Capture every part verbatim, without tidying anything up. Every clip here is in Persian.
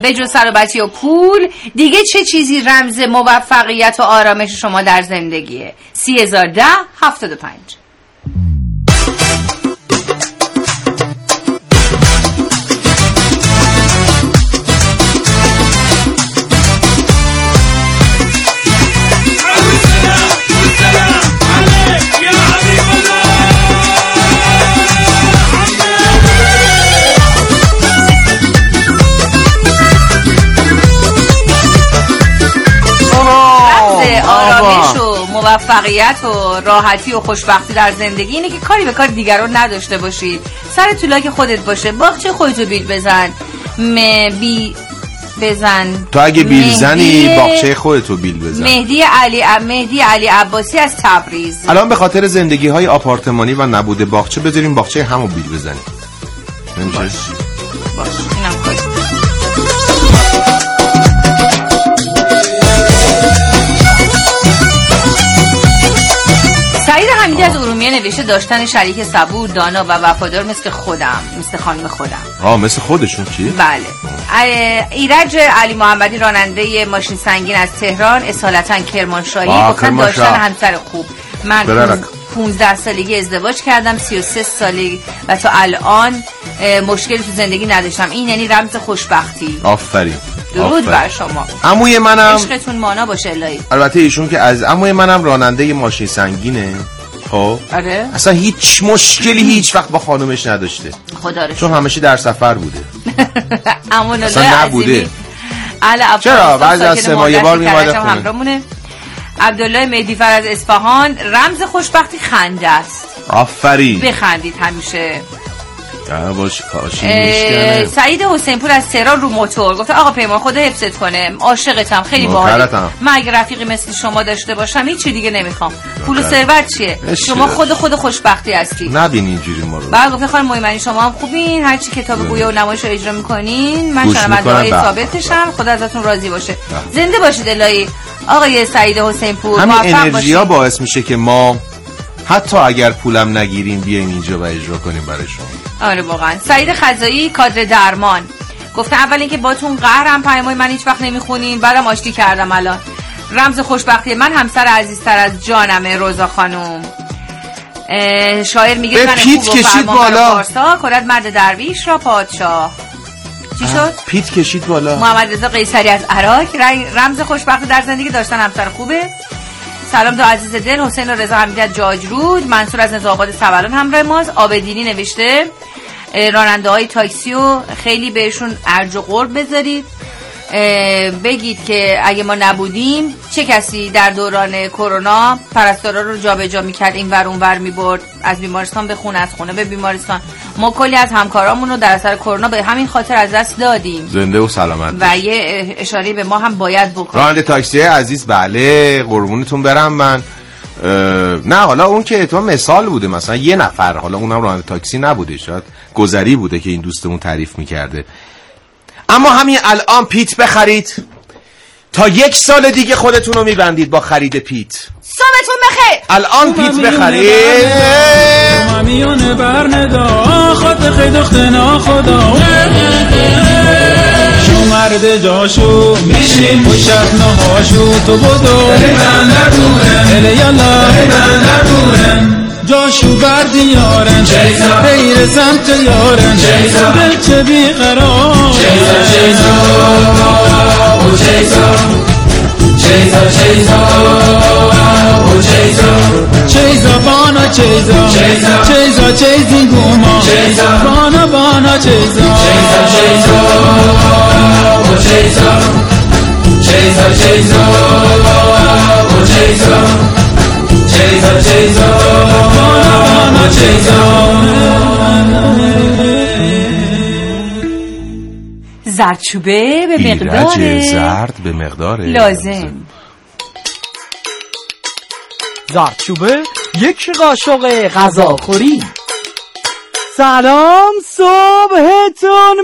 به جز سلامتی و پول دیگه چه چیزی رمز موفقیت و آرامش شما در زندگیه؟ سی هزار ده هفتاد و پنج. آرامش و موفقیت و راحتی و خوشبختی در زندگی اینه که کاری به کار دیگران نداشته باشید، سر تو لاک خودت باشه، باغچه خودتو بیل بزن، م بی بزن تو اگه بیل زنی باغچه خودتو بیل بزن. مهدی علی مهدی علی عباسی از تبریز. الان به خاطر زندگی های آپارتمانی و نبوده باغچه بذاریم باغچه همو بیل بزنیم. نمیشه؟ باش باش اینم کاری. سعید حمیدی از ارومیه نوشته داشتن شریک صبور، دانا و وفادار مثل خودم، مثل خانم خودم. آه مثل خودشون چی؟ بله. ایرج علی محمدی راننده ماشین سنگین از تهران، اصالتا کرمانشاهی، گفتن داشتن همسر خوب. من پونزده سالگی ازدواج کردم، سی و سه سالگی و تا الان مشکلی تو زندگی نداشتم. این یعنی رمز خوشبختی. آفرین. درود بر شما. عموی منم عشقتون مانا باشه الهی. البته ایشون که از عموی منم راننده ماشین سنگینه. خب آره. اصلا هیچ مشکلی هیچ وقت با خانومش نداشته. خدا رو چون همیشه در سفر بوده. امون الله اصلا نبوده. چرا بعضی از سه ماه یه بار میومده خونه. عبدالله مهدیفر از اصفهان، رمز خوشبختی خنده است. آفرین. بخندید همیشه. باش کاشی میشکنه. سعید حسین پور از تهران رو موتور گفته آقا پیمان خدا حفظت کنه، عاشقتم، خیلی باحالی. من اگه رفیقی مثل شما داشته باشم هیچ چیز دیگه نمیخوام. پول و ثروت چیه؟ شما خود خود خوشبختی هستی. نبین اینجوری ما رو. بعد گفته خانم مویمنی شما هم خوبین، هر چی کتاب گویا و نمایش رو اجرا میکنین من شنونده‌های ثابتشم، خدا ازتون راضی باشه. زنده باشید الهی. آقای سعید حسین پور موفق باشید. همین انرژیا باعث میشه که ما حتی اگر پولم نگیریم بیایم اینجا و اجرا کنیم برای شما. آره واقعا. سعید خزایی کادر درمان گفته اول اینکه باتون قهرم پیامای من هیچ وقت نمیخونین، بعدم آشتی کردم. الان رمز خوشبختی من همسر عزیزتر از جانمه روزا خانم. شاعر میگه من پیت کشید بالا پارسا کند مرد درویش را پادشاه. چی شد؟ پیت کشید بالا. محمد رضا قیصری از عراق، رمز خوشبختی در زندگی داشتن همسر خوبه. سلام دو عزیز دل. حسین رضا حمیدی از جاجرود. منصور از نزاعباد سبلان همراه ماست. آبدینی نوشته راننده های تاکسی و خیلی بهشون ارج و قرب بذارید، بگید که اگه ما نبودیم چه کسی در دوران کرونا پرستارا رو جابجا میکرد، این ور اون ور میبرد، از بیمارستان به خونه، از خونه به بیمارستان. ما کلی از همکارامون رو در اثر کرونا به همین خاطر از دست دادیم. زنده و سلامت و یه اشاره به ما هم باید بکنیم. راننده تاکسی عزیز، بله قربونتون برم من. نه حالا اون که تو مثال بوده، مثلا یه نفر، حالا اونم راننده تاکسی نبوده، شاید گذری بوده که این دوستمون تعریف میکرده. اما همین الان پیت بخرید، تا یک سال دیگه خودتون رو میبندید با خرید پیت. صبحتون بخیر. الان پیت بخرید. مامیونه برندا خاطر خیلی دختنا خدا شو مرد جاشو میشین پشت نهاشو تو بدو من ندورم اله یالا من ندورم جاشو بردیارن غیر سمت یارن دل چه بیقرار چیزا چیزا او چیزا چیزا چیزا او چیزا چیزا بانا چیزا چیزا چیزی گوما بانا بانا چیزا چیزا چیزا او چیزا چیزا چیزا او چیزا چیزا چیزا بانا چیزا. زردچوبه به مقدار زرد به مقدار لازم. زردچوبه یک قاشق غذاخوری. سلام صبحتون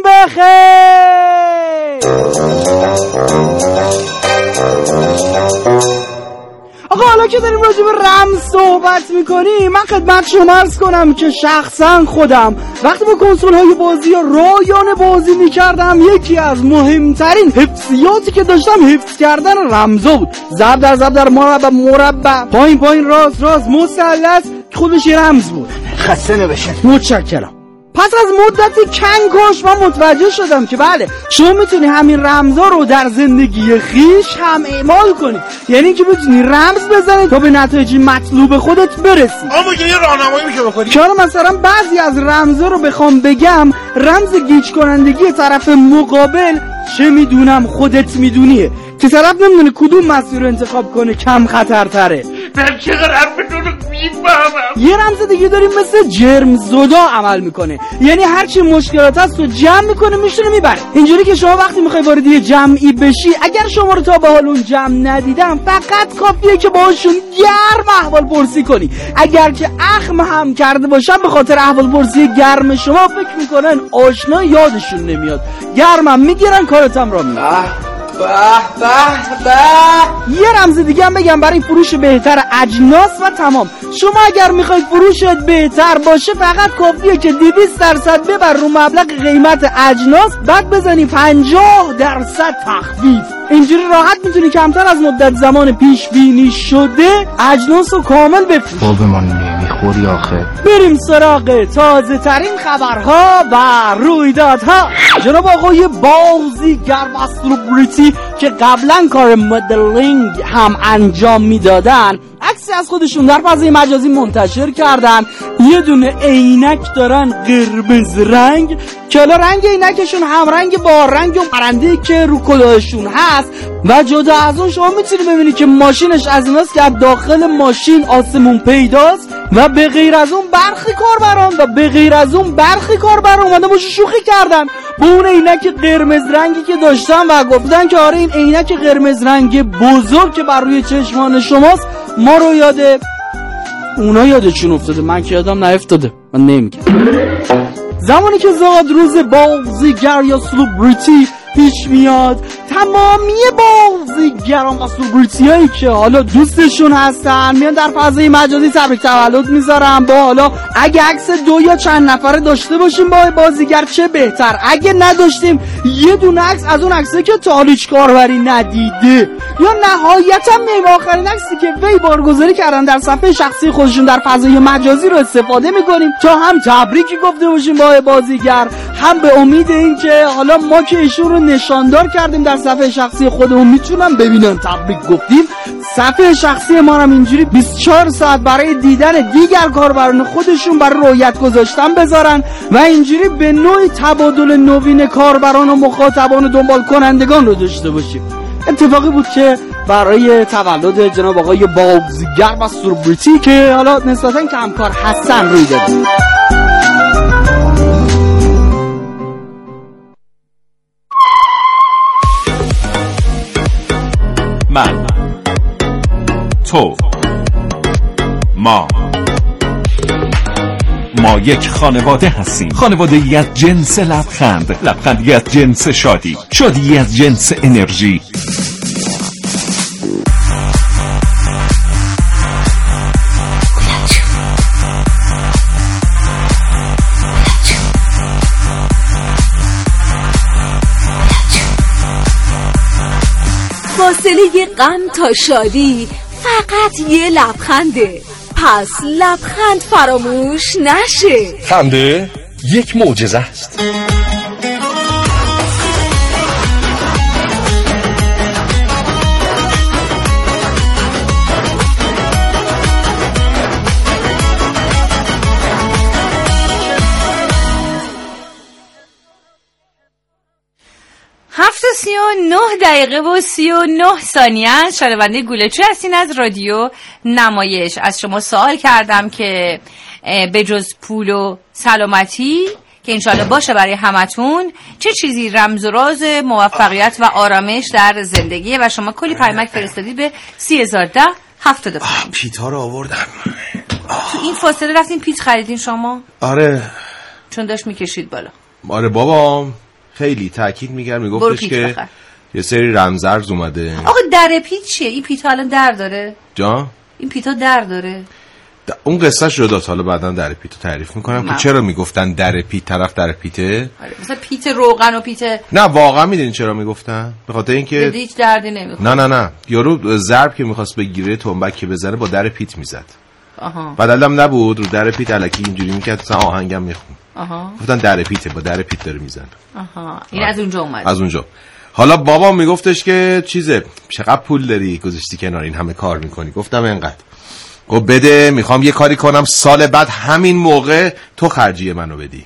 بخیر. آقا آقا حالا که داریم راجع به رمز صحبت میکنیم، من خدمت شما عرض کنم که شخصا خودم وقتی با کنسول های بازی یا رایانه بازی میکردم، یکی از مهمترین حفظیاتی که داشتم حفظ کردن رمزا بود. ضرب در ضرب در مربع مربع، پایین پایین راست راست، مثلث خودش رمز بود. خسته نباشید. متشکرم. پس از مدتی کنکاش من متوجه شدم که بله شما میتونی همین رمزا رو در زندگی خیش هم اعمال کنی، یعنی که میتونی رمز بزنی تا به نتایج مطلوب خودت برسی. اما که یه راهنمایی میشه بکنی؟ چرا مثلا بعضی از رمزا رو بخوام بگم، رمز گیج کنندگی طرف مقابل چه میدونم خودت میدونیه که طرف نمیدونه کدوم مسیر رو انتخاب کنه کم خطرتره. من چقدر حرفتون رو میفهمم. یه رمز دیگه داریم مثل جرم زدا عمل میکنه، یعنی هرچی مشکلات هست رو جمع میکنه میشونه میبره. اینجوری که شما وقتی میخوای وارد یه جمعی بشی، اگر شما رو تا به حال اون جمع ندیدن، فقط کافیه که باهاشون گرم احوال پرسی کنی. اگر که اخم هم کرده باشن به خاطر احوال پرسی گرم شما، فکر میکنن آشنا یادشون نمیاد، گرمم میگیرن کارتم را میگیرن. به به به. یه رمز دیگه هم بگم برای فروش بهتر اجناس و تمام. شما اگر میخواید فروشت بهتر باشه، فقط کافیه که دویست درصد ببر رو مبلغ قیمت اجناس، بعد بزنی پنجاه درصد تخفیف. اینجوری راحت میتونی کمتر از مدت زمان پیش بینی شده اجناس رو کامل بفروشی. بابمان نمیخوری آخه. بریم سراغ تازه ترین خبرها و رویدادها. جناب آقای بازیگر و سلبریتی که قبلا کار مدلینگ هم انجام میدادن، عکسی از خودشون در فضای مجازی منتشر کردن. یه دونه عینک دارن قرمز رنگ که حالا رنگ عینکشون هم رنگ با رنگ اون پرنده‌ای که رو کلاهشون هست، و جدا از اون شما میتونی ببینی که ماشینش از ایناست که از داخل ماشین آسمون پیداست، و به غیر از اون برخی کاربران و به غیر از اون برخی کاربران اومدن باشه شوخی کردن با اون عینک قرمز رنگی که داشتن و گفتن که آره این عینک قرمز رنگ بزرگ که بر روی چشمان شماست ما رو یاده اونا یادشون افتاده، من که یادم نیفتاده، من نمیگم. زمانی که زاد روز بازیگر یا سلبریتی پیش میاد، تمامی بازیگران و سلبریتی هایی که حالا دوستشون هستن میان در فضای مجازی تبریک تولد میذارن با حالا اگه عکس دو یا چند نفره داشته باشیم با بازیگر چه بهتر، اگه نداشتیم یه دونه عکس از اون عکسه که تا هیچ کاربری ندیده، یا نهایتا میم آخرین عکسی که وی بارگذاری کردن در صفحه شخصی خودشون در فضای مجازی رو استفاده میکنیم تا هم تبریکی گفته باشیم با بازیگر، هم به امید این که حالا ما که ایشون رو نشاندار کردیم در صفحه شخصی خودمون میتونم ببینن تبریک گفتیم. صفحه شخصی ما هم اینجوری بیست و چهار ساعت برای دیدن دیگر کاربران خودشون برای رؤیت گذاشتن بذارن و اینجوری به نوعی تبادل نوین کاربران و مخاطبان و دنبال کنندگان رو داشته باشیم. اتفاقی بود که برای تولد جناب آقای بازیگر و سلبریتی که حالا نسبتاً کمکار هستن روی داد. من، تو، ما ما یک خانواده هستیم، خانواده از جنس لبخند، لبخندی از جنس شادی، شادی از جنس انرژی. فاصله غم تا شادی فقط یه لبخنده، پس لبخند فراموش نشه. خنده یک معجزه است. هفت و سی و نه دقیقه و سی و نه ثانیه است. شنونده گوله‌چو هستین از رادیو نمایش. از شما سوال کردم که به جز پول و سلامتی که انشالله باشه برای همتون، چه چیزی رمز و راز موفقیت و آرامش در زندگیه؟ و شما کلی پیامک فرستادید به سی هزار ده هفتاد و پنج. پیتا رو آوردم. تو این فاصله رفتین پیت خریدین شما؟ آره، چون داشت میکشید بالا. آره بابا خیلی تاکید می‌کرد، میگفتش که یه سری رمزرز اومده. آقا در پیت چیه؟ این پیت الان در داره؟ جا؟ این پیتا در داره؟ اون قصه شده حالا بعداً در پیتو تعریف میکنم که چرا میگفتن در پیت، طرف در پیته. مثلا پیت روغن و پیت، نه واقعا میدونین چرا میگفتن؟ به خاطر اینکه هیچ دردی نمیخوره. نه نه نه یارو ضرب که میخواست بگیره تنبک که بزنه با در پیت میزد. آها. بعد علم نبود رو در پیت الکی اینجوری میکرد مثلا آهنگم میخون. آها. گفتن در پیته، با در پیت داره میزنه. آها. این از اونجا اومد. از اونجا. حالا بابا میگفتش که چیزه چقدر پول داری گذاشتی کنار این همه کار میکنی؟ گفتم اینقدر. گفت بده، میخوام یه کاری کنم سال بعد همین موقع تو خرجی منو بدی.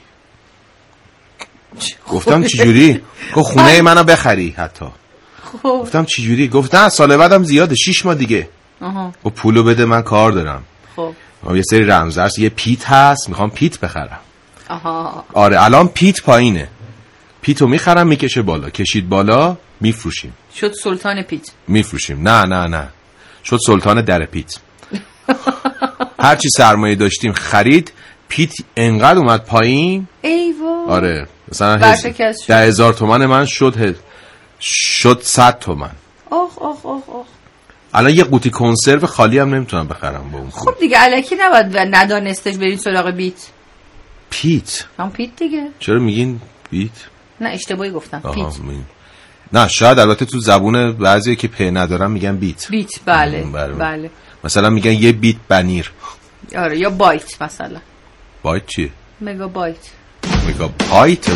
گفتم چجوری؟ گفت خونه منو بخری حتی. گفتم چجوری؟ گفت نه سال بعدم زیاده، شیش ماه دیگه. آها. گفت پولو بده من کار دارم. خب یه سری رمزرز، یه پیت هست میخوام پیت بخرم. آها. آره الان پیت پایینه، پیتو میخرم میکشه بالا، کشید بالا میفروشیم. شد سلطان پیت. میفروشیم. نه نه نه شد سلطان در پیت. هرچی سرمایه داشتیم خرید، پیت انقدر اومد پایین. ایوا. آره مثلا ده هزار تومن من شد شد صد تومن. آخ آخ آخ آخ. الان یه قوطی کنسرو خالی هم نمیتونم بخرم با اون. خب دیگه الکی نباید و ندانستش برید سراغ بیت. پیت هم پیت دیگه. چرا میگین بیت؟ نه اشتباهی گفتم. پیت. می... نه شاید البته تو زبون بعضی که په ندارن میگن بیت. بیت بله. بله. بله. مثلا میگن یه بیت بنیر. آره یا بایت مثلا. بایت چیه؟ مگا بایت. مگا بایت.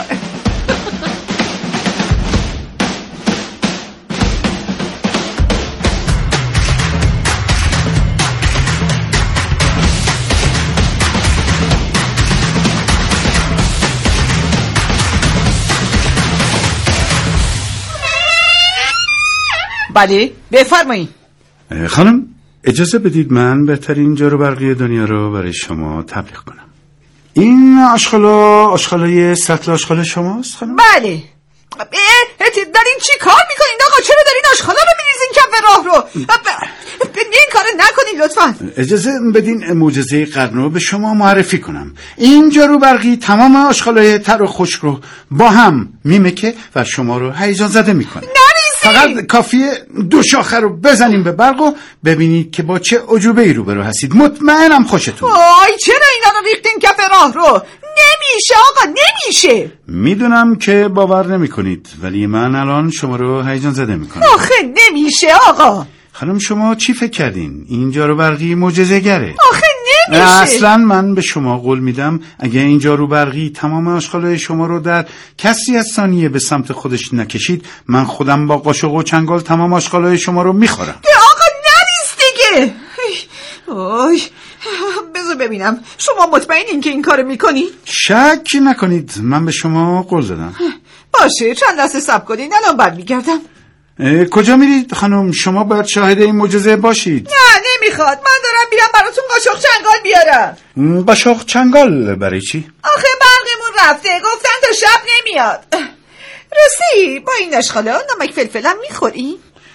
بله بفرمایید. خانم اجازه بدید من بهترین جارو برقی دنیا رو برای شما تبلیغ کنم. این آشغالا آشغالای سطل آشغال شماست خانم؟ بله. دارین چی کار میکنین آقا؟ چرا دارین آشغالا رو میریزین کف راه رو؟ این کار نکنین لطفا. اجازه بدین معجزه قرن رو به شما معرفی کنم. این جارو برقی تمام آشغالای تر و خشک رو با هم میمکه و شما رو هیجان زده میکنه. فقط کافیه دو شاخه رو بزنیم به برق و ببینید که با چه عجوبه ای روبرو هستید. مطمئنم خوشتون. وای چرا اینا رو ریختین کف راه رو؟ نمیشه آقا نمیشه. میدونم که باور نمی کنید ولی من الان شما رو هیجان زده میکنم. آخه نمیشه آقا. خانم شما چی فکر کردین؟ این جارو برقی معجزه گره. آخه نمیشه. اصلا من به شما قول میدم اگه این جارو برقی تمام آشغالای شما رو در کسری از ثانیه به سمت خودش نکشید، من خودم با قاشق و چنگال تمام آشغالای شما رو میخورم. آقا نریز دیگه. اوه بذار ببینم شما مطمئنین که این کارو میکنی؟ شک نکنید من به شما قول دادم. باشه چند لحظه صبر کنین الان برمیگردم. کجا میرید خانم؟ شما باید شاهد این معجزه باشید. نه نمیخواد، من دارم میرم براتون قاشق چنگال بیارم. قاشق چنگال برای چی؟ آخه برقمون رفته، گفتن تا شب نمیاد. راستی با این اشغالا نمک فلفلم میخوری؟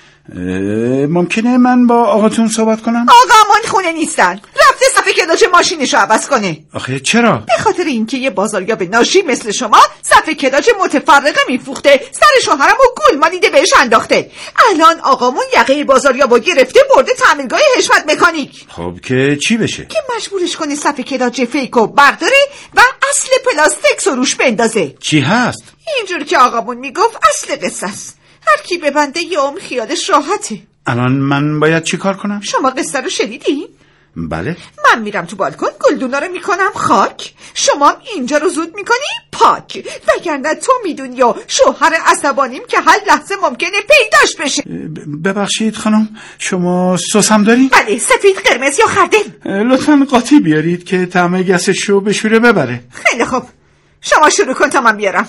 ممکنه من با آقاتون صحبت کنم؟ آقامون خونه نیستن، رفته صفحه کلاج ماشینشو عوض کنه. آخه چرا؟ به خاطر اینکه یه بازاریاب ناشی مثل شما صفحه کلاج متفرقه میفروخته، سر شوهرم و گول مالیده بهش انداخته. الان آقامون یقه بازاریابو گرفته برده تعمیرگاه حشمت مکانیک. خب که چی بشه؟ که مجبورش کنه صفحه کلاج فیکو برداره و اصل پلاستیک روش بندازه. چی هست؟ اینجور که آقامون میگفت اصل قصه است. هر کی ببنده یه عمر خیالش راحته. الان من باید چی کار کنم؟ شما قصه رو شنیدی؟ بله. من میرم تو بالکن گلدونا رو میکنم خاک، شما اینجا رو زود میکنی پاک، وگرنه تو میدونی یا شوهر عصبانیم که هر لحظه ممکنه پیداش بشه. ببخشید خانم شما سوسم دارین؟ بله سفید قرمز یا خردل. لطفاً قاطی بیارید که طعم گسش رو بشوره ببره. خیلی خوب شما شروع کن تا من بیارم.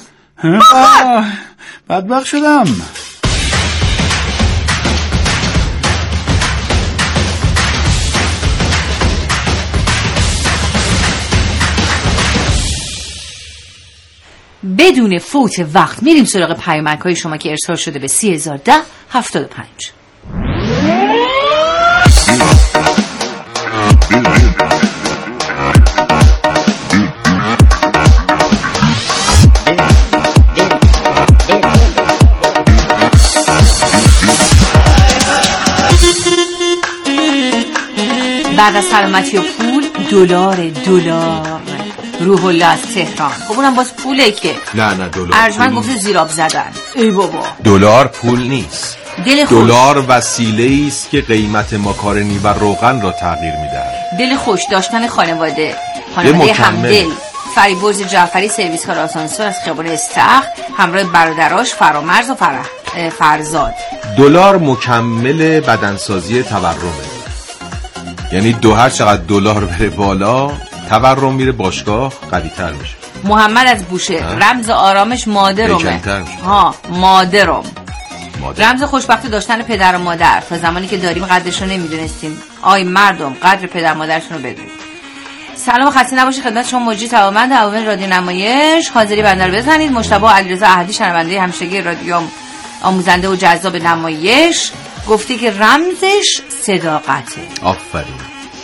بدبخت شدم. بدون فوت وقت میریم سراغ پیامک های شما که ارسال شده به سی هزار ده هفتاد و پنج. بعد از سلامتی و پول دلار دلار روح الله از تهران. خب اونم باز پوله که نه نه دلار ارجمند گفته زیراب زدن. ای بابا دلار پول نیست. دلار وسیله است که قیمت ماکارونی و روغن را تغییر می‌دهد. دل خوش داشتن خانواده خانواده همدل. فریبرز جعفری سرویس کار آسانسور از خیابان استخر همراه برادراش فرامرز و فرح فرزاد. دلار مکمل بدنسازی تورمه، یعنی دو هر چقدر دلار بره بالا تورم میره باشگاه قوی تر میشه. محمد از بوشه رمز آرامش مادرمه. ها مادرم مادر. رمز خوشبختی داشتن پدر و مادر. تا زمانی که داریم قدرش رو نمیدونستیم. آی مردم قدر پدر مادرشون رو بدونید. سلام خسته نباشید خدمت شما مجری توامند عوامل رادیو نمایش. حاضری بنده رو بزنید. مجتبی علیرضا احدی شنونده همیشگی رادیو آموزنده و جذاب نمایش گفته که رمزش صداقته. آفرین.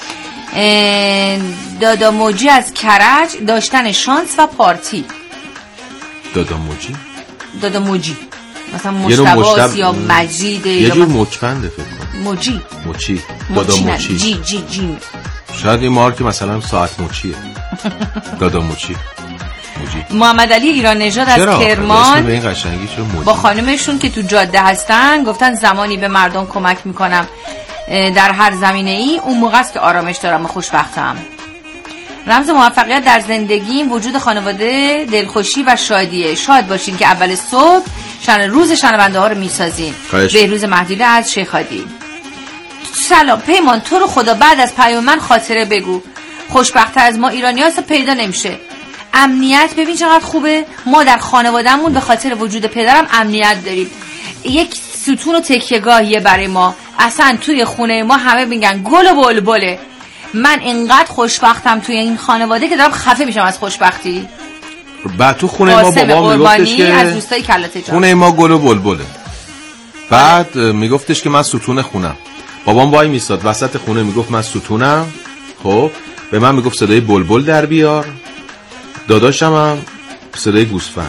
دادا موجی از کرج داشتن شانس و پارتی. دادا موجی؟ دادا موجی مثلا مجتبی یا مجید یه جور مچبنده فکر کنم. موجی موچی دادا موچی جی جی جی شاید این مارک مثلا ساعت موچیه. دادا موچی موجی. محمد علی ایران نژاد از کرمان به این قشنگی چون موجی با خانمشون که تو جاده هستن گفتن زمانی به مردم کمک میکنم در هر زمینه ای اون موقع است که آرامش دارم و خوشبختم. رمز موفقیت در زندگیم وجود خانواده دلخوشی و شادیه. شاد باشین که اول صبح شن روز شنونده ها رو میسازین. بهروز مهدیله از شیخادی. سلام پیمان تو رو خدا بعد از پیام من خاطره بگو. خوشبخت‌تر از ما ایرانی‌ها پیدا نمیشه. امنیت ببین چقدر خوبه. ما در خانوادهمون به خاطر وجود پدرم امنیت داریم. یک ستون و تکیه‌گاهیه برای ما. اصلا توی خونه ما همه میگن گل و بلبله. من اینقدر خوشبختم توی این خانواده که دارم خفه میشم از خوشبختی. بعد تو خونه ما بابا میگفتش که از دوستای کلات جان خونه ما گل و بلبله. بعد میگفتش که من ستون خونم. بابام وای میستاد وسط خونه میگفت من ستونم. خب به من میگفت صدای بلبل در بیار. داداشم هم صدای گوسفند.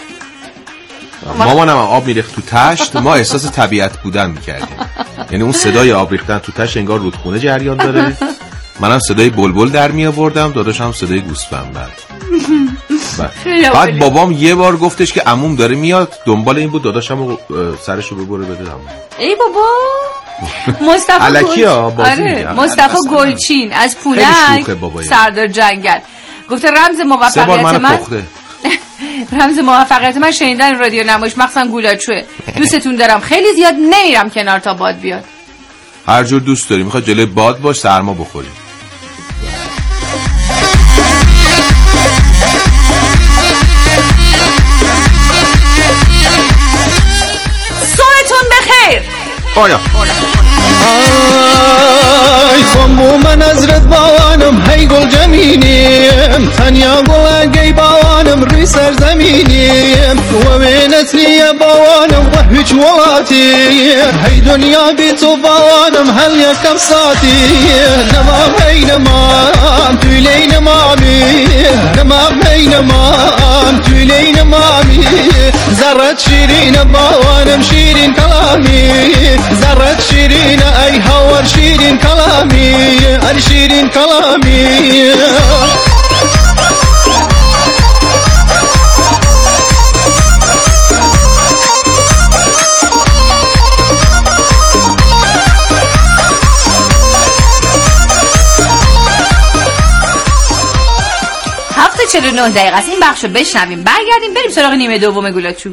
مامانم هم آب میریخت تو تشت. ما احساس طبیعت بودن میکردیم. یعنی اون صدای آب ریختن تو تشت انگار رودخونه جریان داره. منم صدای بلبل در می آوردم. داداشم هم صدای گوسفند. بعد بعد بابام یه بار گفتش که عموم داره میاد دنبال این بود داداشم سرشو ببره بده عموم. ای بابا مصطفی الکی ها بازی میگه. مصطفی گلچین از پولک سردار جنگل گفته رمز موفقیت من رمز موفقیت من شنیدن رادیو نمایش مخصوصا گولاچوه. دوستتون دارم خیلی زیاد نمیرم کنار تا باد بیاد. هر جور دوست داری میخواد جلوی باد باش سرما بخوری. صبحتون بخیر. آیا آی خمو من از رد باوانم هی گل جمینیم تنیا گل اگی باوانم روی سرزمینیم و بینتنی باوانم و هیچ ولاتی هی دنیا بی تو باوانم هل یکم ساتی نما بین ما توی لین مامی نما بین ما توی لین مامی زرت شیرین باوانم شیرین کلامی زرت شیرین ای هوار شیرین کلامی ای شیرین کلامی. هفته چهل و نه دقیقه است. این بخش رو بشنویم برگردیم بریم سراغ نیمه دوم گولاچو.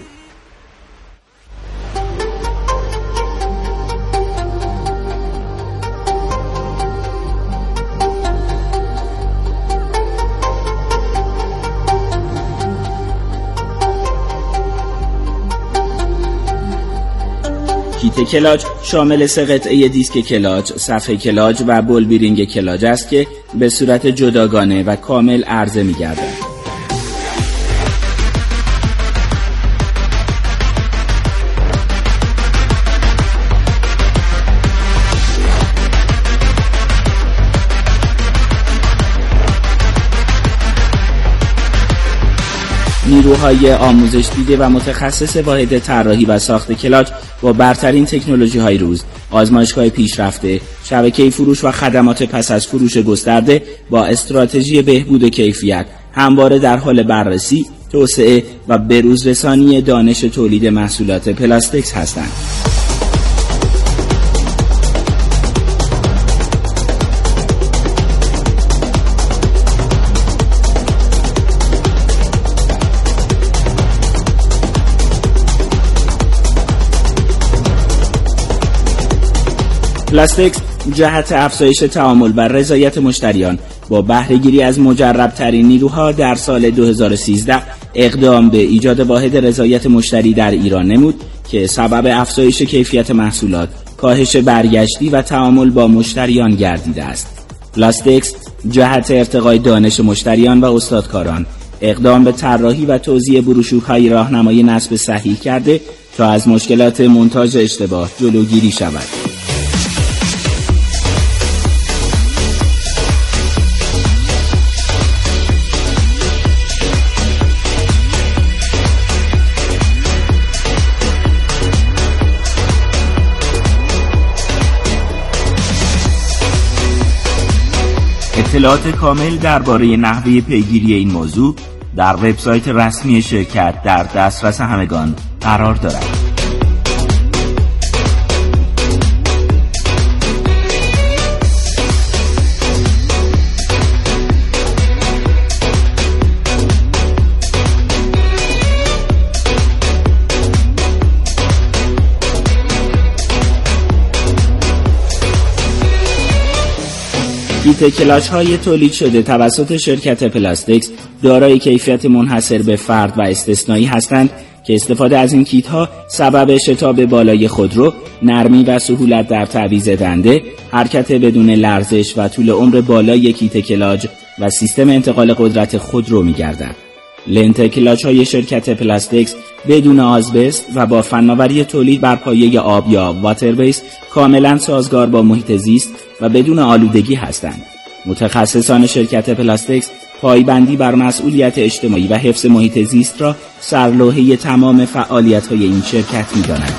کیت کلاج شامل سه قطعه دیسک کلاج، صفحه کلاج و بل بیرینگ کلاج است که به صورت جداگانه و کامل عرضه می‌گردد. نیرو نیروهای آموزش دیده و متخصص واحد طراحی و ساخت کلاج با برترین تکنولوژی های روز، آزمایشگاه پیشرفته، شبکه فروش و خدمات پس از فروش گسترده با استراتژی بهبود کیفیت، همواره در حال بررسی، توسعه و بروزرسانی دانش تولید محصولات پلاستکس هستند. پلاستکس جهت افزایش تعامل و رضایت مشتریان با بهره‌گیری از مجرب‌ترین نیروها در سال دو هزار و سیزده اقدام به ایجاد واحد رضایت مشتری در ایران نمود که سبب افزایش کیفیت محصولات، کاهش برگشتی و تعامل با مشتریان گردیده است. پلاستکس جهت ارتقای دانش مشتریان و استادکاران اقدام به طراحی و توزیع بروشورهای راهنمای نصب صحیح کرده تا از مشکلات مونتاژ اشتباه جلوگیری شود. اطلاعات کامل درباره نحوه پیگیری این موضوع در وبسایت رسمی شرکت در دسترس همگان قرار دارد. کیت کلاج های تولید شده توسط شرکت پلاستکس دارای کیفیت منحصر به فرد و استثنایی هستند که استفاده از این کیت ها سبب شتاب بالای خودرو، نرمی و سهولت در تعویض دنده، حرکت بدون لرزش و طول عمر بالای کیت کلاج و سیستم انتقال قدرت خودرو می‌گردد. لنت کلاج های شرکت پلاستکس بدون آزبست و با فناوری تولید بر پایه آب یا واتر بیس کاملا سازگار با محیط زیست و بدون آلودگی هستند. متخصصان شرکت پلاستکس پایبندی بر مسئولیت اجتماعی و حفظ محیط زیست را سرلوحه تمام فعالیت‌های این شرکت می‌دانند.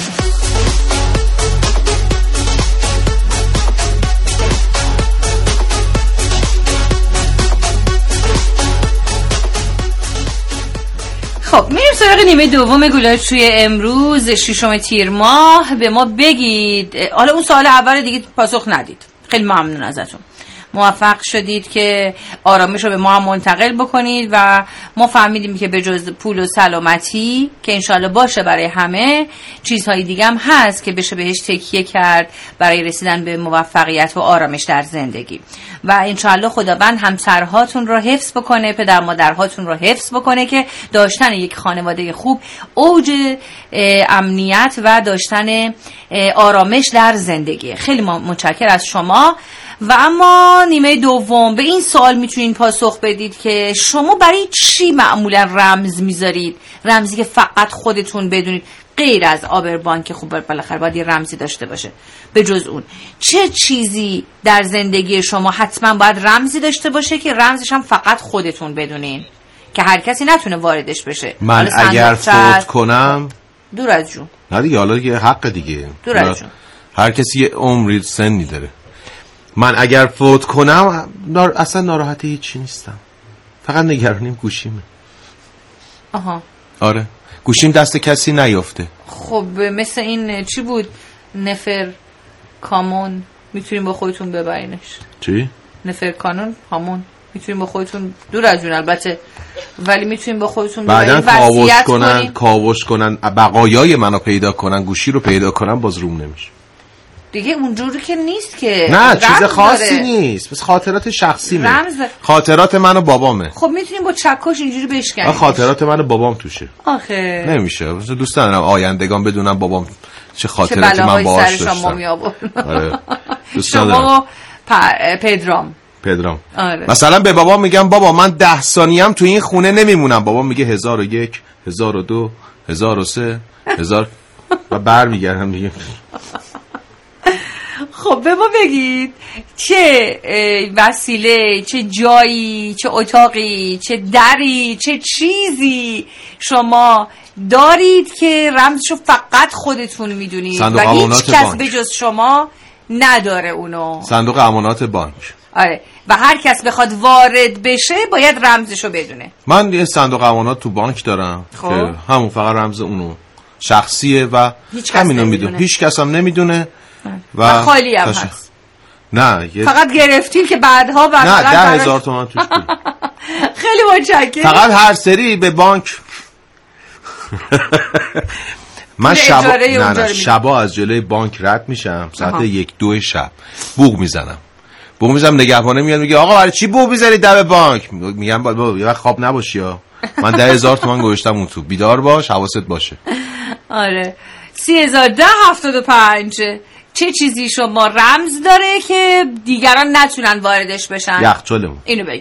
خب میریم سراغ نیمه دوم گولاش توی امروز ششم تیر ماه. به ما بگید، حالا اون سوال اول دیگه پاسخ ندید، خیلی ممنون ازتون، موفق شدید که آرامش رو به ما هم منتقل بکنید و ما فهمیدیم که به جز پول و سلامتی که انشالله باشه برای همه، چیزهای دیگه هم هست که بشه بهش تکیه کرد برای رسیدن به موفقیت و آرامش در زندگی. و انشالله خداوند همسرهاتون رو حفظ بکنه، پدر مادرهاتون رو حفظ بکنه که داشتن یک خانواده خوب اوج امنیت و داشتن آرامش در زندگی. خیلی متشکرم از شما. و اما نیمه دوم به این سوال میتونین پاسخ بدید که شما برای چی معمولا رمز میذارید؟ رمزی که فقط خودتون بدونید، غیر از آبربان که خوب بالاخره باید یه رمزی داشته باشه. به جز اون چه چیزی در زندگی شما حتما باید رمزی داشته باشه که رمزش هم فقط خودتون بدونین که هر کسی نتونه واردش بشه؟ من اگر فوت کنم دور از جون، نه دیگه، حالا یه حق دیگه، دور از جون، هر کسی یه عمری سنی داره. من اگر فوت کنم نار... اصلا ناراحت هیچی نیستم، فقط نگرانیم گوشیمه. آها، آره، گوشیم دست کسی نیافته. خب مثل این چی بود، نفر کامون، میتونیم با خودتون ببرینش. چی؟ نفر کانون هامون، میتونیم با خودتون، دور از جون البته، ولی میتونیم با خودتون بعدن کاوش کنن کنین. کاوش کنن بقایای منو پیدا کنن، گوشی رو پیدا کنن، باز روم نمیشه دیگه. اونجوری که نیست که، نه چیز خاصی داره. نیست، بس خاطرات شخصی مه. رمز خاطرات من و بابامه. خب میتونیم با چکش اینجوری بشکنیم. خاطرات من و بابام توشه. آخه نمیشه، دوست دارم آیندگان بدونم بابام چه خاطراتی من باهاش داشتم. آره. دوست شما پدرام پدرام آره. مثلا به بابا میگم بابا من ده ثانیه‌ام تو این خونه نمیمونم، بابا میگه هزار و یک، هزار و دو، هزار و سه، هزار و برمیگردم میگه. خب خب به ما بگید چه وسیله، چه جایی، چه اتاقی، چه دری، چه چیزی شما دارید که رمزشو فقط خودتون میدونید و هیچ کس به جز شما نداره اونو. صندوق امانات بانک. آره، و هر کس بخواد وارد بشه باید رمزشو بدونه. من یه صندوق امانات تو بانک دارم خب. که همون فقط رمز اونو شخصیه و همینو میدونه، هیچ کس هم نمیدونه و, و خالی هم تش... هست. نه یه... فقط گرفتیم که بعدها نه ده هزار تومان توش بود. خیلی متشکرم. فقط هر سری به بانک من شبا نه نه شبا از جلوی بانک رد میشم ساعت یک دو شب بوق میزنم بوق میزنم نگهبانه میاد میگه آقا برای چی بوق میزنی در بانک؟ میگم بابا یه وقت خواب نباشی ها، من ده هزار تومان گذاشتم اون تو، بیدار باش حواست باشه. آره سی هزار ده هفتاد و پنج. چه چیزی شما رمز داره که دیگران نتونن واردش بشن؟ یخچالمون. اینو بگی.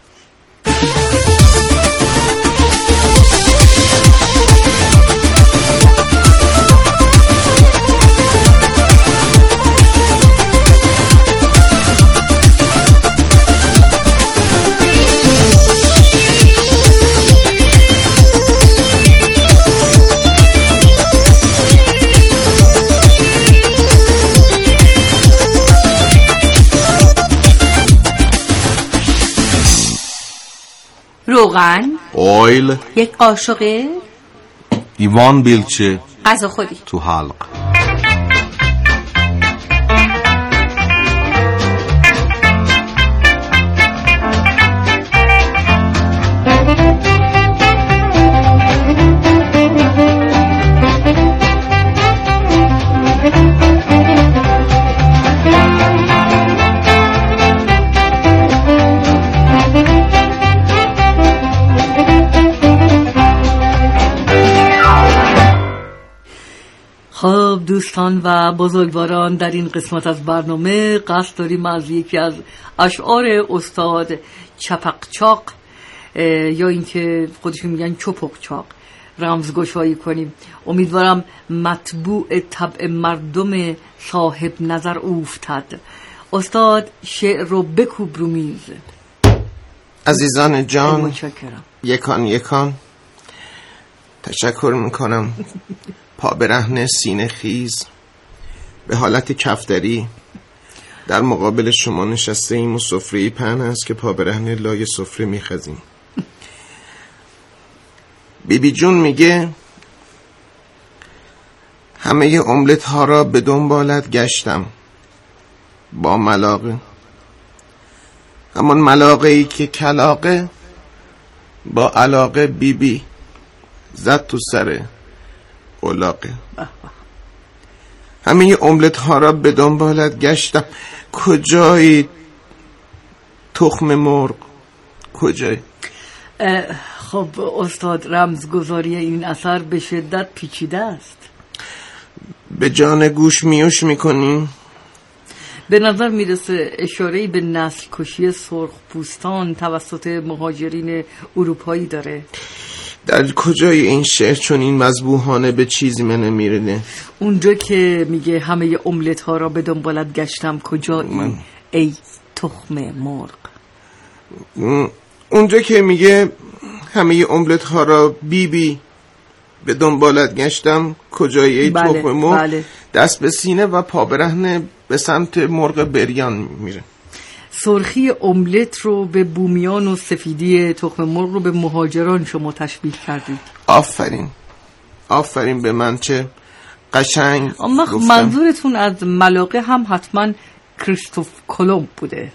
روغن، اویل، یک قاشق، ایوان بیلچه، غذا خودی تو حلق. خب دوستان و بزرگواران، در این قسمت از برنامه قصد داریم از یکی از اشعار استاد چپقچاق یا اینکه خودشون میگن چپقچاق رمزگشایی کنیم. امیدوارم مطبوع طبع مردم صاحب نظر اوفتد. استاد شعر رو بکوب رو میز. عزیزان جان، متشکرم. یکان یکان تشکر میکنم. پا برهنه سینه خیز به حالت کفتری در مقابل شما نشسته ایم و سفره پهن است که پا برهنه لای سفره میخزیم. بیبی جون میگه همه املت ها را به دنبالت گشتم با ملاقه، همان ملاقه ای که کلاقه با علاقه بیبی زد تو سره اولاقه. همه املت ها را به دنبالت گشتم، کجایی تخم مرغ کجایی؟ خب استاد رمزگذاری این اثر به شدت پیچیده است. به جان گوش میوش میکنی؟ به نظر میرسه اشاره‌ای به نسل کشی سرخ پوستان توسط مهاجرین اروپایی داره. در کجای این شعر چون این مذبوحانه به چیزی منه میرنه؟ اونجا که میگه همه املت ها را به دنبالت گشتم کجایی من... ای تخم مرغ. اونجا که میگه همه املت ها را بی بی به دنبالت گشتم کجایی ای بله، تخم مرغ بله. دست به سینه و پا برهنه به سمت مرغ بریان میره. سرخی املت رو به بومیان و سفیدی تخم مرغ رو به مهاجران شما تشبیه کردید. آفرین آفرین به من، چه قشنگ اما منظورتون از ملاقه هم حتما کریستوف کلمب بوده.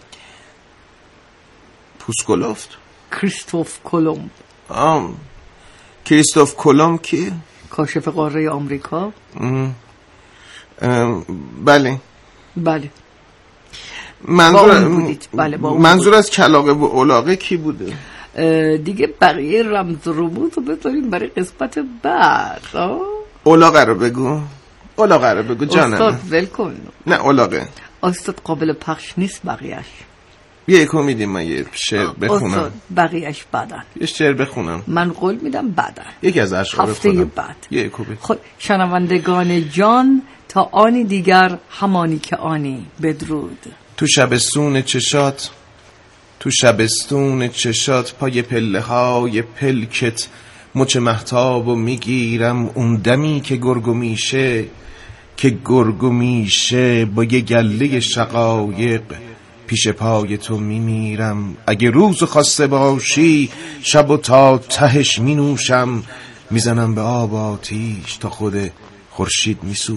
پوسکولوفت؟ کریستوف کلمب. آم کریستوف کلمب کی؟ کاشف قاره آمریکا. ام. ام. بله بله منظور بله منظور از کلاقه و اولاقه کی بوده؟ دیگه بقیه رمز رموز رو بذاریم برای قسمت بعد. اولاقه رو بگو اولاقه رو بگو جانم. استاد ول کن. نه اولاقه استاد قابل پخش نیست بقیهش. یک میدیم من یه شعر بخونم. استاد بقیهش بعدن. یه شعر بخونم. من قول میدم بعدن. یکی از اشعار هفته بعد. یک بخونم. خود شنوندگان جان تا آنی دیگر همانی که آنی. بدرود. تو شبستون چشات تو شبستون چشات پای پله های پلکت مچ مهتاب و میگیرم اون دمی که گرگو میشه که گرگو میشه با یه گله شقایق پیش پای تو میمیرم. اگه روز خواسته باشی شب و تا تهش مینوشم میزنم به آب آتیش تا خود خورشید میسوزه.